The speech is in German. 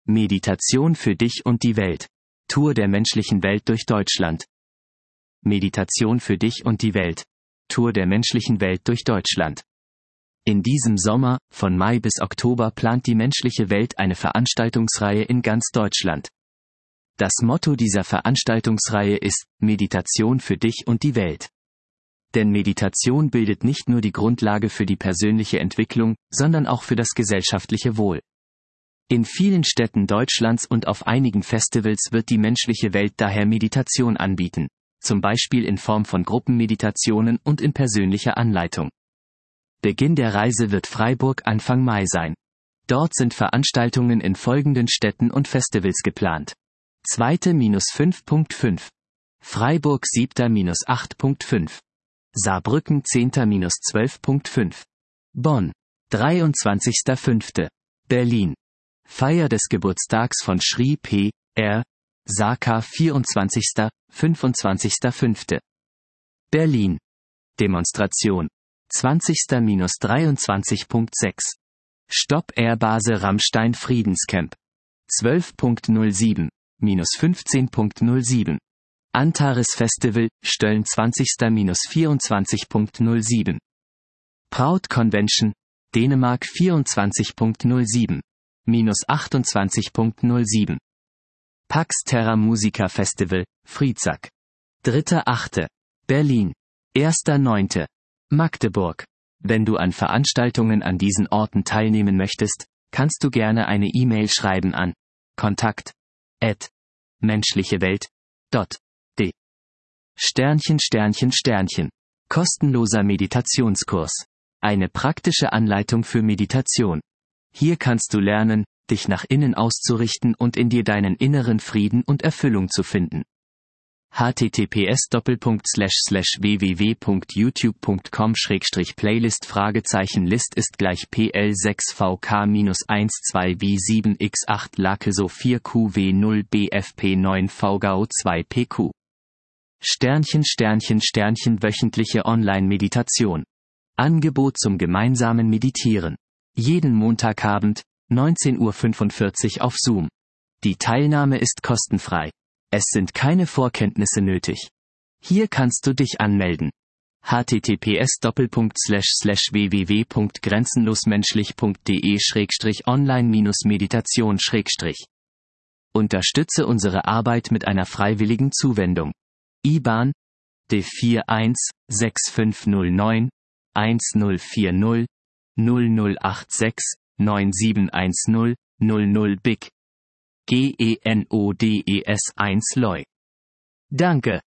Meditation für dich und die Welt. Tour der menschlichen Welt durch Deutschland. Meditation für dich und die Welt. Tour der menschlichen Welt durch Deutschland. In diesem Sommer, von Mai bis Oktober, plant die menschliche Welt eine Veranstaltungsreihe in ganz Deutschland. Das Motto dieser Veranstaltungsreihe ist Meditation für dich und die Welt. Denn Meditation bildet nicht nur die Grundlage für die persönliche Entwicklung, sondern auch für das gesellschaftliche Wohl. In vielen Städten Deutschlands und auf einigen Festivals wird die menschliche Welt daher Meditation anbieten, zum Beispiel in Form von Gruppenmeditationen und in persönlicher Anleitung. Beginn der Reise wird Freiburg Anfang Mai sein. Dort sind Veranstaltungen in folgenden Städten und Festivals geplant. 2-5.5. Freiburg 7-8.5. Saarbrücken 10-12.5. Bonn 23.5. Berlin. Feier des Geburtstags von Shri P. R. Saka 24. 25.5. Berlin. Demonstration 20-23.6. Stopp Airbase Rammstein Friedenscamp 12.07. 15.07. Antares Festival, Stölln 20-24.07. Proud Convention, Dänemark 24.07. 28.07. Pax Terra Musica Festival, Friezack. 3.8. Berlin. 1.9. Magdeburg. Wenn du an Veranstaltungen an diesen Orten teilnehmen möchtest, kannst du gerne eine E-Mail schreiben an kontakt@menschlichewelt.de. Kostenloser Meditationskurs. Eine praktische Anleitung für Meditation. Hier kannst du lernen, dich nach innen auszurichten und in dir deinen inneren Frieden und Erfüllung zu finden. https://www.youtube.com/playlist List PL6VK-12V7X8 Lakeso 4QW0BFP9VGO2PQ. Wöchentliche Online-Meditation. Angebot zum gemeinsamen Meditieren. Jeden Montagabend, 19:45 Uhr auf Zoom. Die Teilnahme ist kostenfrei. Es sind keine Vorkenntnisse nötig. Hier kannst du dich anmelden. https://www.grenzenlosmenschlich.de/online-meditation/ Unterstütze unsere Arbeit mit einer freiwilligen Zuwendung. IBAN D416509 1040 0086 9710 00 BIC GENODES 1 LOI. Danke.